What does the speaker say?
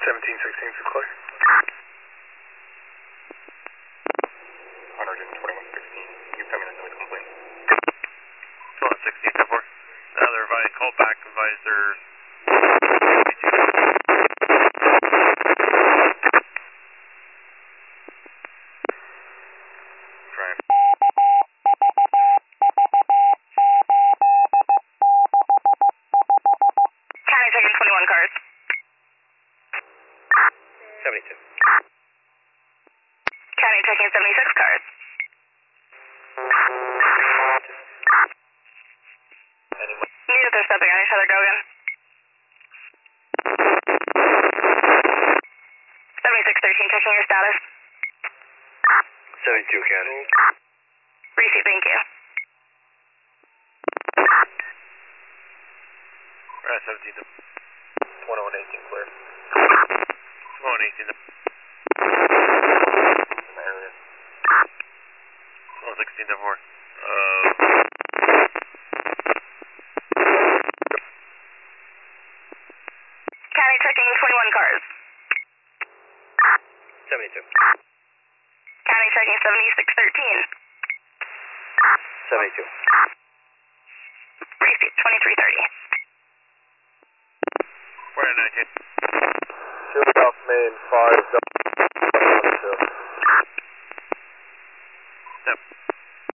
1716 is clear. 12116. You coming in with a complaint? 16 10 4. Another advice, call back, advise there's. Drive. County taking 21 cars. 72. County taking 76 cars. Neither they're stepping on each other, go again. 7613, checking your status. 72 County. Receipt, thank you. We're at 17. 2118 clear. 2118. In the area. 16 10 4. County checking 21 cars. 72. County checking 7613. 72. Receipt 2330. We're at 19. Two South Main 5.